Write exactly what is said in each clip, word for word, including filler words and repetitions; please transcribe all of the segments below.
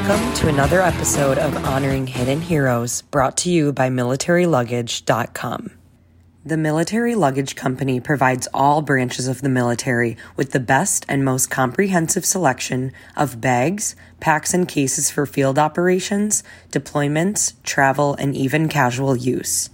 Welcome to another episode of Honoring Hidden Heroes, brought to you by military luggage dot com. The Military Luggage Company provides all branches of the military with the best and most comprehensive selection of bags, packs, and cases for field operations, deployments, travel, and even casual use.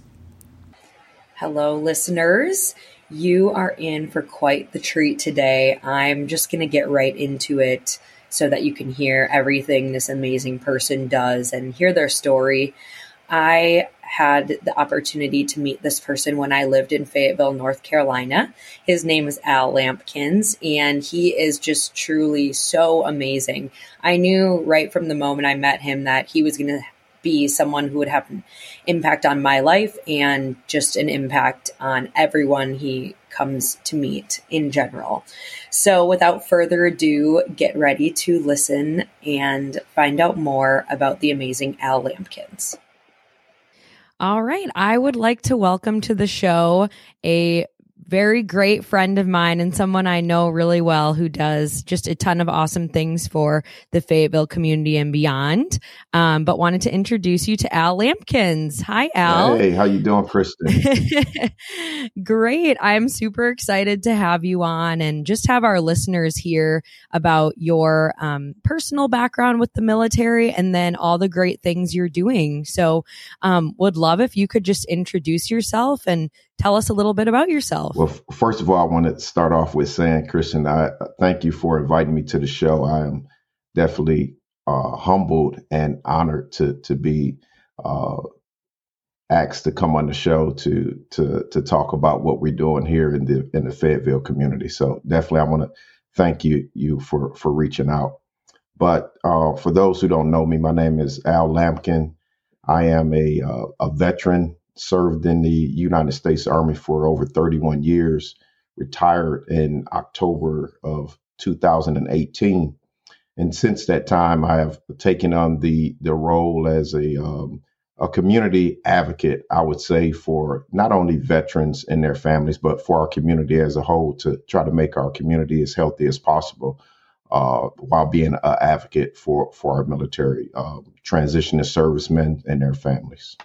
Hello, listeners. You are in for quite the treat today. I'm just going to get right into it so that you can hear everything this amazing person does and hear their story. I had the opportunity to meet this person when I lived in Fayetteville, North Carolina. His name is Al Lampkins, and he is just truly so amazing. I knew right from the moment I met him that he was going to be someone who would have an impact on my life and just an impact on everyone he comes to meet in general. So without further ado, get ready to listen and find out more about the amazing Al Lampkins. All right. I would like to welcome to the show a very great friend of mine and someone I know really well who does just a ton of awesome things for the Fayetteville community and beyond. Um, but wanted to introduce you to Al Lampkins. Hi, Al. Hey, how you doing, Kristen? Great. I'm super excited to have you on and just have our listeners hear about your um, personal background with the military and then all the great things you're doing. So um, would love if you could just introduce yourself and tell us a little bit about yourself. Well, first of all, I want to start off with saying, Christian, I thank you for inviting me to the show. I am definitely uh, humbled and honored to to be uh, asked to come on the show to to to talk about what we're doing here in the in the Fayetteville community. So definitely, I want to thank you you for for reaching out. But uh, for those who don't know me, my name is Al Lampkin. I am a uh, a veteran. Served in the United States Army for over thirty-one years, retired in October of two thousand eighteen. And since that time, I have taken on the, the role as a, um, a community advocate, I would say, for not only veterans and their families, but for our community as a whole to try to make our community as healthy as possible uh, while being an advocate for, for our military uh, transitioning servicemen and their families.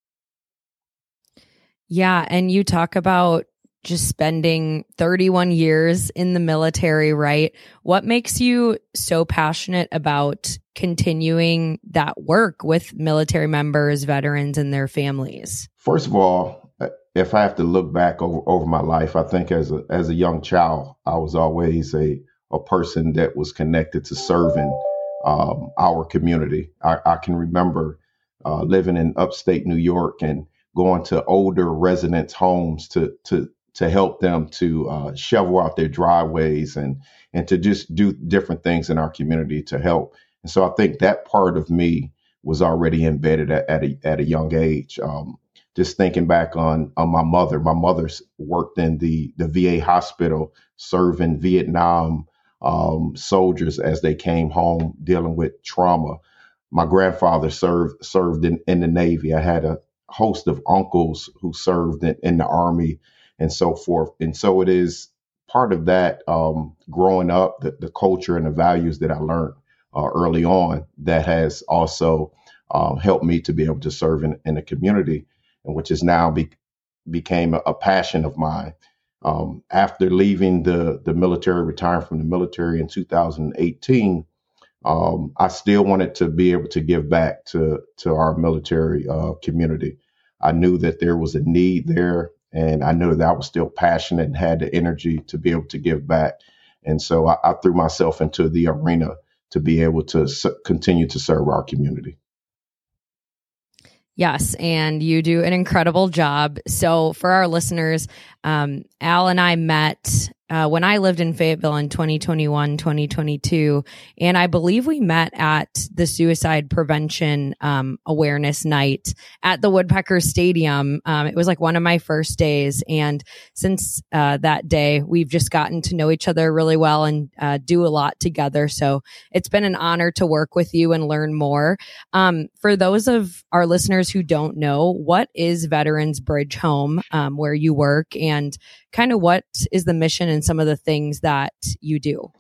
Yeah. And you talk about just spending thirty-one years in the military, right? What makes you so passionate about continuing that work with military members, veterans, and their families? First of all, if I have to look back over, over my life, I think as a as a young child, I was always a, a person that was connected to serving um, our community. I, I can remember uh, living in upstate New York and going to older residents' homes to to to help them to uh, shovel out their driveways and and to just do different things in our community to help. And so I think that part of me was already embedded at, at a at a young age. Um, just thinking back on on my mother, my mother's worked in the the V A hospital serving Vietnam um, soldiers as they came home dealing with trauma. My grandfather served served in, in the Navy. I had a host of uncles who served in, in the Army and so forth. And so it is part of that um, growing up, the, the culture and the values that I learned uh, early on that has also um, helped me to be able to serve in, in the community, and which has now be, became a, a passion of mine. Um, after leaving the, the military, retiring from the military in two thousand eighteen, Um, I still wanted to be able to give back to to our military uh, community. I knew that there was a need there, and I knew that I was still passionate and had the energy to be able to give back. And so I, I threw myself into the arena to be able to s- continue to serve our community. Yes, and you do an incredible job. So for our listeners, um, Al and I met uh, when I lived in Fayetteville in twenty twenty-one, twenty twenty-two, and I believe we met at the Suicide Prevention um, Awareness Night at the Woodpecker Stadium. Um, it was like one of my first days, and since uh, that day, we've just gotten to know each other really well and uh, do a lot together. So it's been an honor to work with you and learn more. Um, for those of our listeners who don't know, what is Veterans Bridge Home, um, where you work, and kind of what is the mission and some of the things that you do?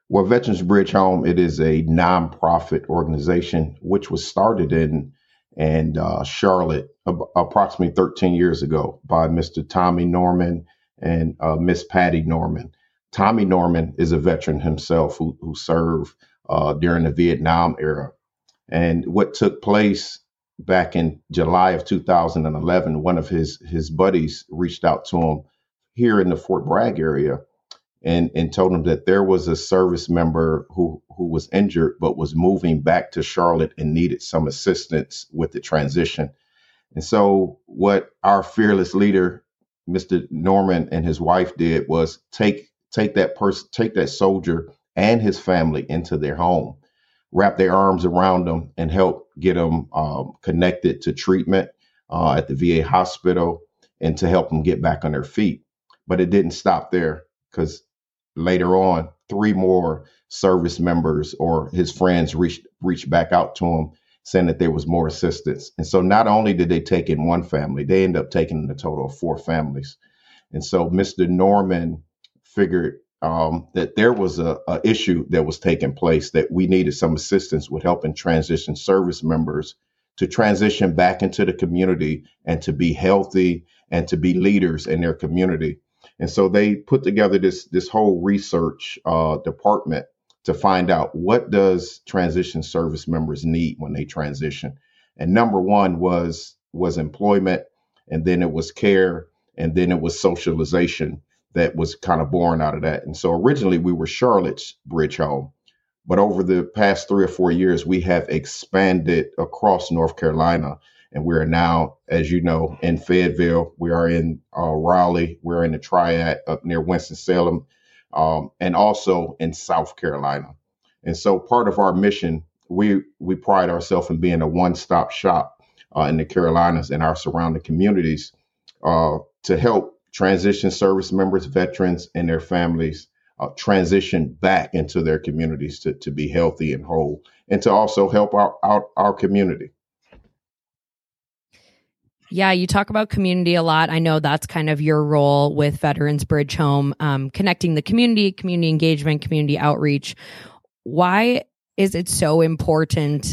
Well, Veterans Bridge Home, it is a nonprofit organization which was started in in uh, Charlotte ab- approximately thirteen years ago by Mister Tommy Norman and uh, Miss Patty Norman. Tommy Norman is a veteran himself who, who served uh, during the Vietnam era. And what took place back in July of two thousand eleven, one of his his buddies reached out to him here in the Fort Bragg area and and told him that there was a service member who who was injured but was moving back to Charlotte and needed some assistance with the transition. And so what our fearless leader, Mister Norman, and his wife did was take take that person, take that soldier and his family into their home, wrap their arms around them, and help get them um, connected to treatment uh, at the V A hospital, and to help them get back on their feet. But it didn't stop there, because later on, three more service members or his friends reached reached back out to him, saying that there was more assistance. And so not only did they take in one family, they ended up taking in a total of four families. And so Mister Norman figured um, that there was a, a issue that was taking place, that we needed some assistance with helping transition service members to transition back into the community and to be healthy and to be leaders in their community. And so they put together this this whole research uh, department to find out, what does transition service members need when they transition. And number one was was employment, and then it was care, and then it was socialization that was kind of born out of that. And so originally we were Charlotte's Bridge Home, but over the past three or four years, we have expanded across North Carolina. And we are now, as you know, in Fayetteville. We are in uh, Raleigh. We're in the Triad up near Winston-Salem, um, and also in South Carolina. And so part of our mission, we we pride ourselves in being a one-stop shop uh, in the Carolinas and our surrounding communities uh, to help transition service members, veterans, and their families uh, transition back into their communities to, to be healthy and whole, and to also help our, our, our community. Yeah, you talk about community a lot. I know that's kind of your role with Veterans Bridge Home, um, connecting the community, community engagement, community outreach. Why is it so important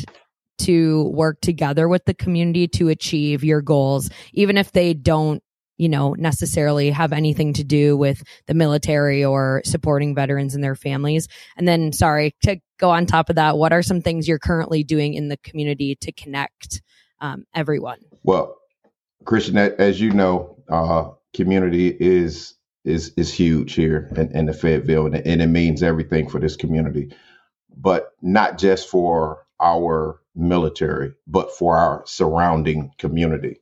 to work together with the community to achieve your goals, even if they don't, you know, necessarily have anything to do with the military or supporting veterans and their families? And then, sorry, to go on top of that, what are some things you're currently doing in the community to connect um, everyone? Well, Christian, as you know, uh, community is is is huge here in, in the Fayetteville, and, and it means everything for this community, but not just for our military, but for our surrounding community.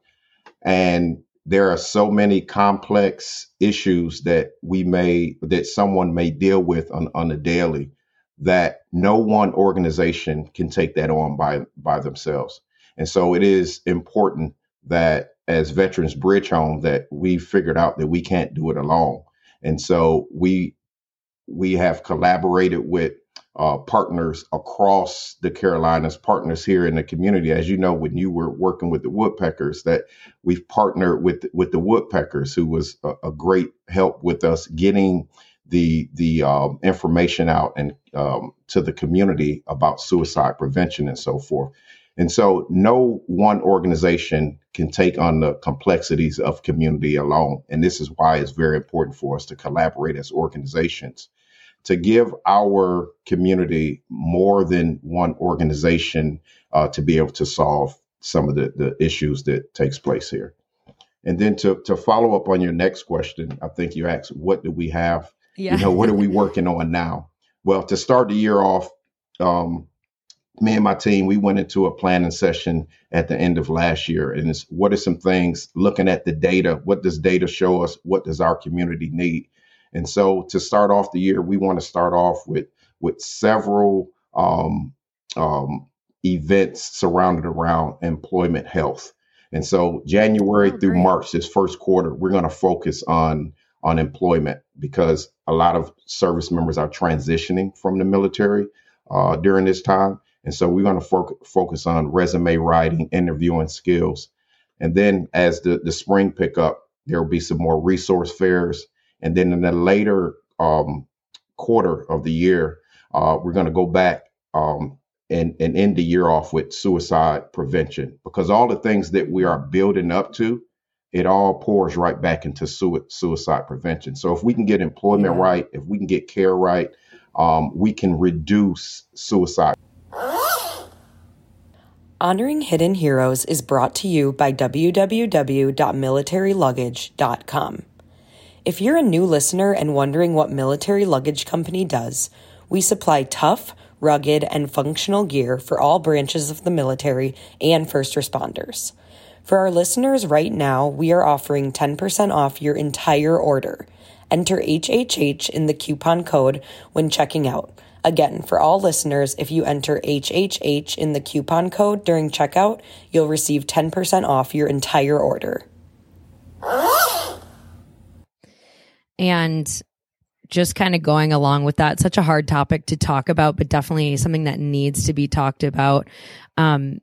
And there are so many complex issues that we may that someone may deal with on, on a daily, that no one organization can take that on by by themselves. And so it is important that as Veterans Bridge Home, that we figured out that we can't do it alone. And so we we have collaborated with uh, partners across the Carolinas, partners here in the community. As you know, when you were working with the Woodpeckers, that we've partnered with with the Woodpeckers, who was a, a great help with us getting the the um, information out and um, to the community about suicide prevention and so forth. And so no one organization can take on the complexities of community alone. And this is why it's very important for us to collaborate as organizations, to give our community more than one organization uh, to be able to solve some of the, the issues that takes place here. And then to, to follow up on your next question, I think you asked, what do we have? Yeah. You know, what are we working on now? Well, to start the year off, um, me and my team, we went into a planning session at the end of last year. And it's, what are some things, looking at the data, what does data show us? What does our community need? And so to start off the year, we want to start off with, with several um, um, events surrounded around employment health. And so January Oh, through great. March, this first quarter, we're going to focus on on employment, because a lot of service members are transitioning from the military uh, during this time. And so we're going to fo- focus on resume writing, interviewing skills. And then as the, the spring pick up, there will be some more resource fairs. And then in the later um, quarter of the year, Uh, we're going to go back um, and, and end the year off with suicide prevention, because all the things that we are building up to, it all pours right back into sui- suicide prevention. So if we can get employment Yeah. right, if we can get care right, um, we can reduce suicide. Honoring Hidden Heroes is brought to you by w w w dot military luggage dot com. If you're a new listener and wondering what Military Luggage Company does, we supply tough, rugged, and functional gear for all branches of the military and first responders. For our listeners right now, we are offering ten percent off your entire order. Enter H H H in the coupon code when checking out. Again, for all listeners, if you enter H H H in the coupon code during checkout, you'll receive ten percent off your entire order. And just kind of going along with that, such a hard topic to talk about, but definitely something that needs to be talked about. Um,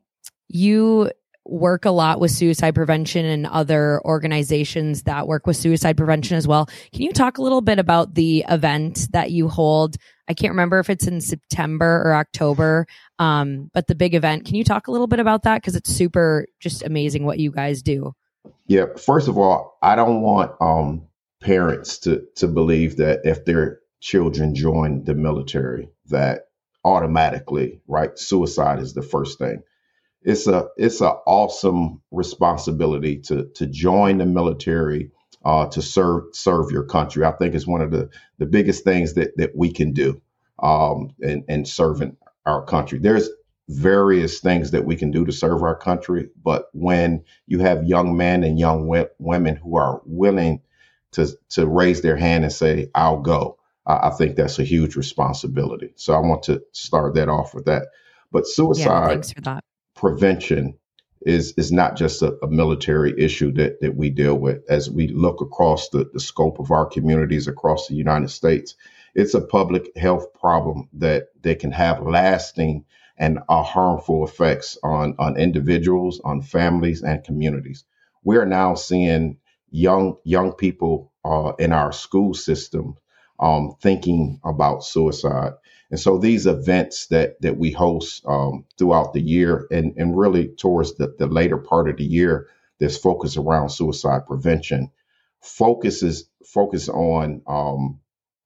you work a lot with suicide prevention and other organizations that work with suicide prevention as well. Can you talk a little bit about the event that you hold? I can't remember if it's in September or October, um, but the big event. Can you talk a little bit about that? Because it's super just amazing what you guys do. Yeah, first of all, I don't want um, parents to to believe that if their children join the military, that automatically, right, suicide is the first thing. It's a it's an awesome responsibility to to join the military, uh, to serve serve your country. I think it's one of the the biggest things that that we can do, um, in, in serving our country. There's various things that we can do to serve our country, but when you have young men and young w- women who are willing to to raise their hand and say, "I'll go," I, I think that's a huge responsibility. So I want to start that off with that. But suicide. Yeah, thanks for that. Prevention is is not just a, a military issue that that we deal with. As we look across the, the scope of our communities across the United States, it's a public health problem that that can have lasting and uh, harmful effects on on individuals, on families, and communities. We are now seeing young young people uh, in our school system um, thinking about suicide. And so these events that that we host um, throughout the year, and, and really towards the, the later part of the year, that's focused around suicide prevention, focuses focus on um,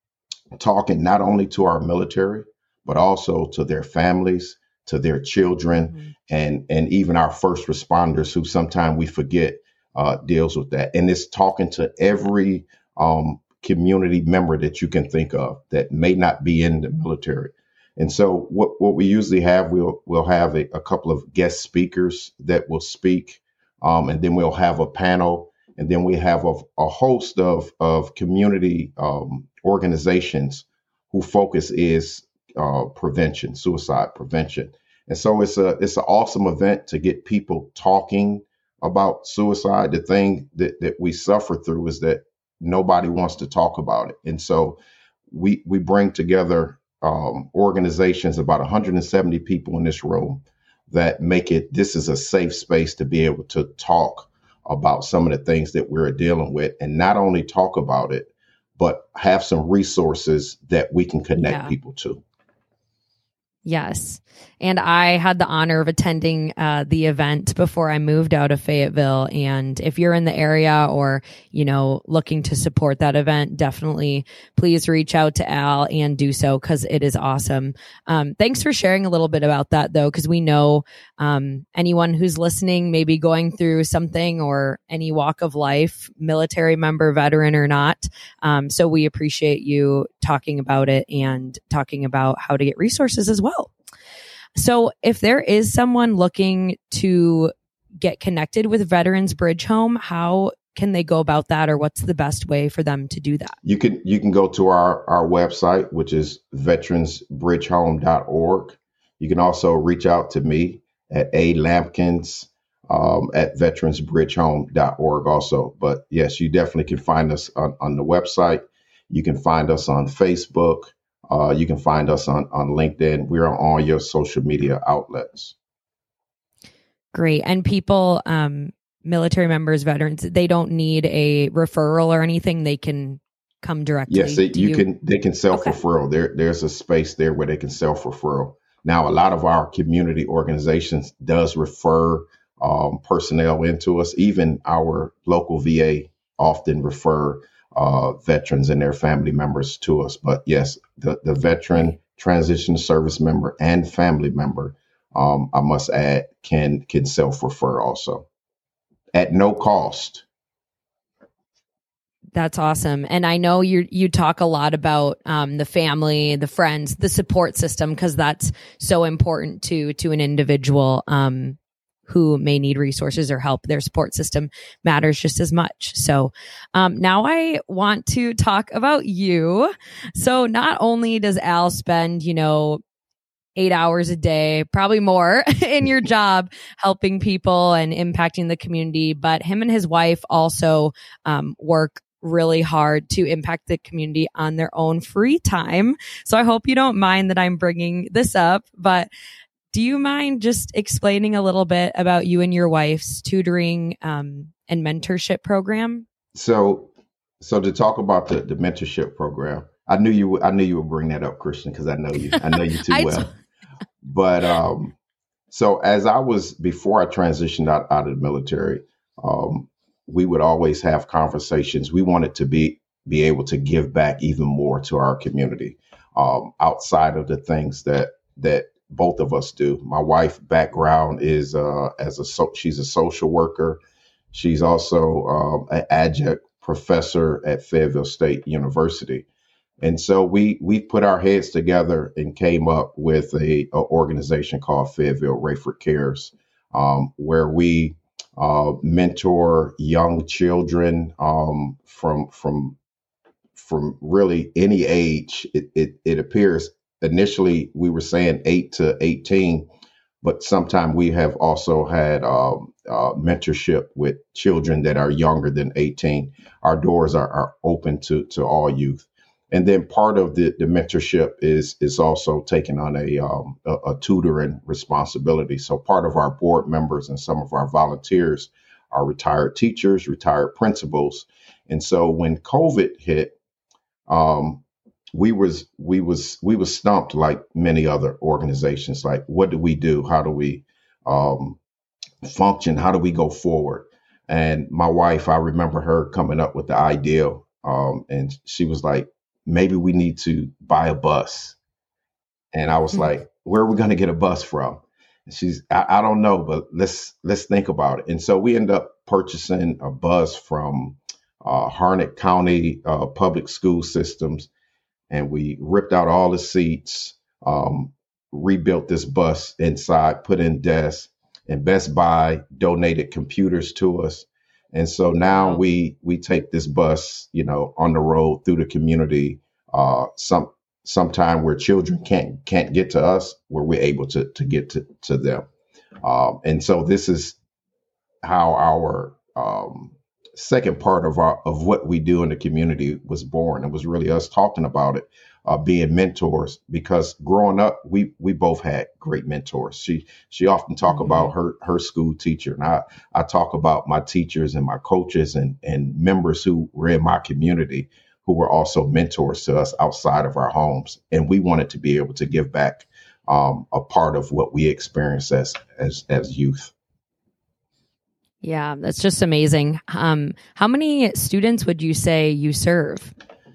talking not only to our military, but also to their families, to their children, mm-hmm. and and even our first responders, who sometimes we forget uh, deals with that. And it's talking to every um, community member that you can think of that may not be in the military. And so what, what we usually have, we'll we'll have a, a couple of guest speakers that will speak, um, and then we'll have a panel, and then we have a, a host of, of community um, organizations who focus is uh, prevention, suicide prevention. And so it's a it's an awesome event to get people talking about suicide. The thing that, that we suffer through is that nobody wants to talk about it. And so we we bring together um, organizations, about one hundred seventy people in this room, that make it, this is a safe space to be able to talk about some of the things that we're dealing with, and not only talk about it, but have some resources that we can connect Yeah. people to. Yes. And I had the honor of attending uh, the event before I moved out of Fayetteville. And if you're in the area or, you know, looking to support that event, definitely please reach out to Al and do so, because it is awesome. Um, thanks for sharing a little bit about that, though, because we know um, anyone who's listening may be going through something, or any walk of life, military member, veteran or not. Um, so we appreciate you talking about it and talking about how to get resources as well. So if there is someone looking to get connected with Veterans Bridge Home, how can they go about that, or what's the best way for them to do that? You can you can go to our, our website, which is veterans bridge home dot org. You can also reach out to me at a lampkins um, at veterans bridge home dot org also. But yes, you definitely can find us on, on the website. You can find us on Facebook. Uh, you can find us on, on LinkedIn. We're on all your social media outlets. Great. And people, um, military members, veterans, they don't need a referral or anything. They can come directly Yes, it, to you you? can. They can self Okay. referral. There, there's a space there where they can self referral. Now, a lot of our community organizations does refer um, personnel into us. Even our local V A often refer uh, veterans and their family members to us. But yes, the the veteran Right. transition service member and family member, um, I must add, can can self refer also at no cost. That's awesome. And I know you you talk a lot about um, the family, the friends, the support system, because that's so important to to an individual um, who may need resources or help. Their support system matters just as much. So um, now I want to talk about you. So not only does Al spend, you know, eight hours a day, probably more in your job, helping people and impacting the community, but him and his wife also um, work really hard to impact the community on their own free time. So I hope you don't mind that I'm bringing this up, but do you mind just explaining a little bit about you and your wife's tutoring um, and mentorship program? So, so to talk about the, the mentorship program, I knew you. I knew you would bring that up, Christian, because I know you. I know you too I well. t- But um, so as I was before I transitioned out, out of the military, um, we would always have conversations. We wanted to be be able to give back even more to our community um, outside of the things that that both of us do. My wife's background is uh, as a so, she's a social worker. She's also um, an adjunct professor at Fayetteville State University. And so we we put our heads together and came up with a, a organization called Fayetteville Rayford Cares, um, where we uh, mentor young children um, from from from really any age. It, it it appears initially we were saying eight to eighteen, but sometime we have also had um, uh, mentorship with children that are younger than eighteen. Our doors are, are open to to all youth. And then part of the, the mentorship is is also taking on a, um, a a tutoring responsibility. So part of our board members and some of our volunteers are retired teachers, retired principals. And so when COVID hit, um, we was we was we was stumped like many other organizations. Like, what do we do? How do we um, function? How do we go forward? And my wife, I remember her coming up with the idea, um, and she was like, maybe we need to buy a bus. And I was like, where are we going to get a bus from? And she's, I, I don't know, but let's let's think about it. And so we end up purchasing a bus from uh, Harnett County uh, Public School Systems, and we ripped out all the seats, um, rebuilt this bus inside, put in desks, and Best Buy donated computers to us. And so now Wow. we we take this bus, you know, on the road through the community. Uh, some sometime where children can't can't get to us, where we're able to to get to to them. Um, and so this is how our um, second part of our of what we do in the community was born. It was really us talking about it, uh, being mentors. Because growing up, we we both had great mentors. She she often talk about her her school teacher, and I I talk about my teachers and my coaches and and members who were in my community who were also mentors to us outside of our homes. And we wanted to be able to give back um, a part of what we experienced as as as youth. Yeah, that's just amazing. Um, how many students would you say you serve?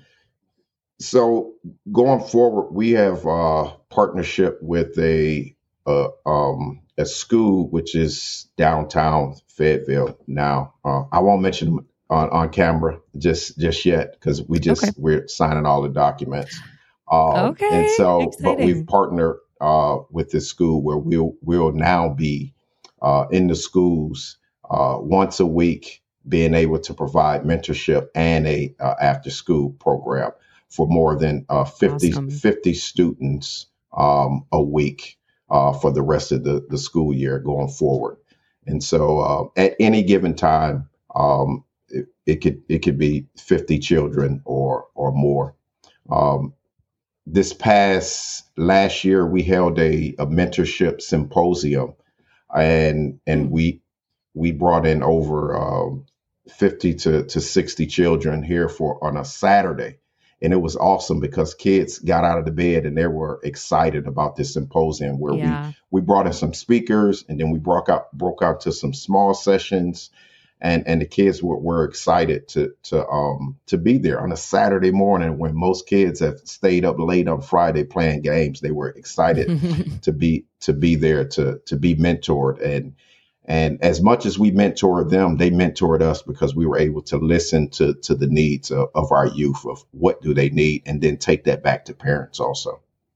So going forward, we have a partnership with a a, um, a school which is downtown Fayetteville. Now, uh, I won't mention them on, on camera just just yet because we just Okay. we're signing all the documents. Um, Okay. and so, but we've Exciting. partnered uh, with this school where we'll we'll now be uh, in the schools uh, once a week, being able to provide mentorship and a uh, after school program for more than uh, fifty, Awesome. fifty students um, a week uh, for the rest of the, the school year going forward. And so uh, at any given time, um, it, it could it could be fifty children or or more. Um, this past last year, we held a, a mentorship symposium, and and Hmm. we we brought in over um, fifty to, to sixty children here for on a Saturday. And it was awesome because kids got out of the bed and they were excited about this symposium where Yeah. we, we brought in some speakers, and then we broke out broke out to some small sessions, and, and the kids were, were excited to to um to be there on a Saturday morning when most kids have stayed up late on Friday playing games. They were excited to be to be there to to be mentored. And And as much as we mentored them, they mentored us because we were able to listen to, to the needs of, of our youth, of what do they need, and then take that back to parents also.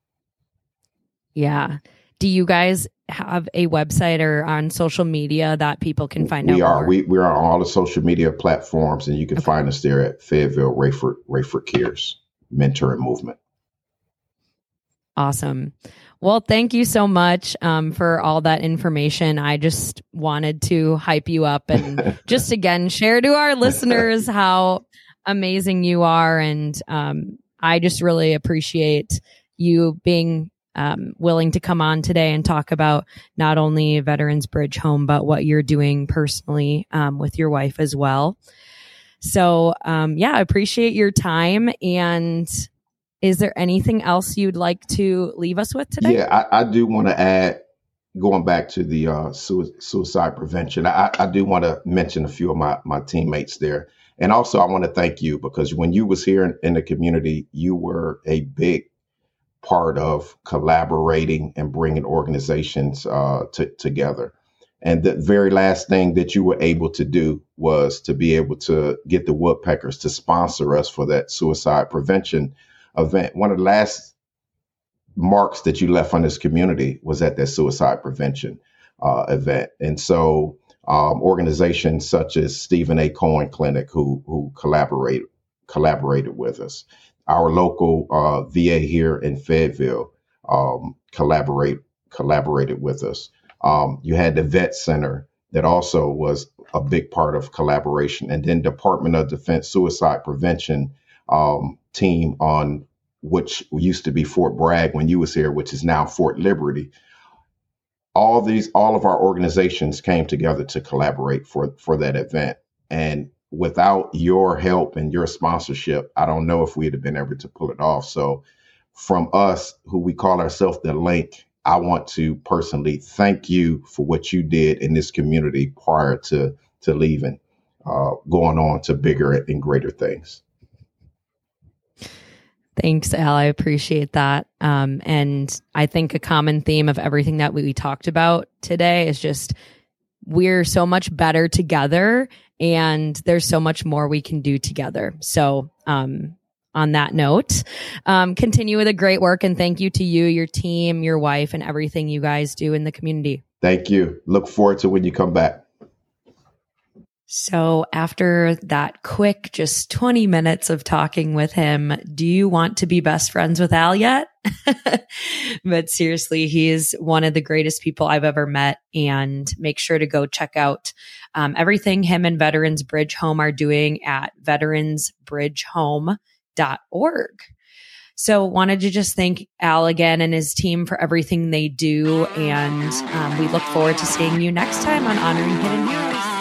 Yeah. Do you guys have a website or on social media that people can find we out are. more? We we are on all the social media platforms, and you can Okay. find us there at Fayetteville Rayford Rayford Cares Mentoring Movement. Awesome. Well, thank you so much um, for all that information. I just wanted to hype you up and just again share to our listeners how amazing you are. And um, I just really appreciate you being um, willing to come on today and talk about not only Veterans Bridge Home, but what you're doing personally um, with your wife as well. So, um, yeah, I appreciate your time. And is there anything else you'd like to leave us with today? Yeah, I, I do want to add, going back to the uh, sui- suicide prevention, I, I do want to mention a few of my, my teammates there. And also, I want to thank you, because when you was here in, in the community, you were a big part of collaborating and bringing organizations uh, t- together. And the very last thing that you were able to do was to be able to get the Woodpeckers to sponsor us for that suicide prevention event. One of the last marks that you left on this community was at that suicide prevention uh, event. And so um, organizations such as Stephen A. Cohen Clinic, who who collaborate, collaborated with us, our local uh, V A here in Fayetteville um, collaborate collaborated with us. Um, you had the Vet Center that also was a big part of collaboration, and then Department of Defense Suicide Prevention um, team on which used to be Fort Bragg when you was here, which is now Fort Liberty. All these, all of our organizations came together to collaborate for, for that event. And without your help and your sponsorship, I don't know if we'd have been able to pull it off. So from us, who we call ourselves The Link, I want to personally thank you for what you did in this community prior to, to leaving, uh, going on to bigger and greater things. Thanks, Al. I appreciate that. Um, and I think a common theme of everything that we talked about today is just we're so much better together, and there's so much more we can do together. So um, on that note, um, continue with the great work, and thank you to you, your team, your wife, and everything you guys do in the community. Thank you. Look forward to when you come back. So after that quick, just twenty minutes of talking with him, do you want to be best friends with Al yet? But seriously, he is one of the greatest people I've ever met. And make sure to go check out um, everything him and Veterans Bridge Home are doing at veterans bridge home dot org. So wanted to just thank Al again and his team for everything they do. And um, we look forward to seeing you next time on Honoring Hidden Heroes.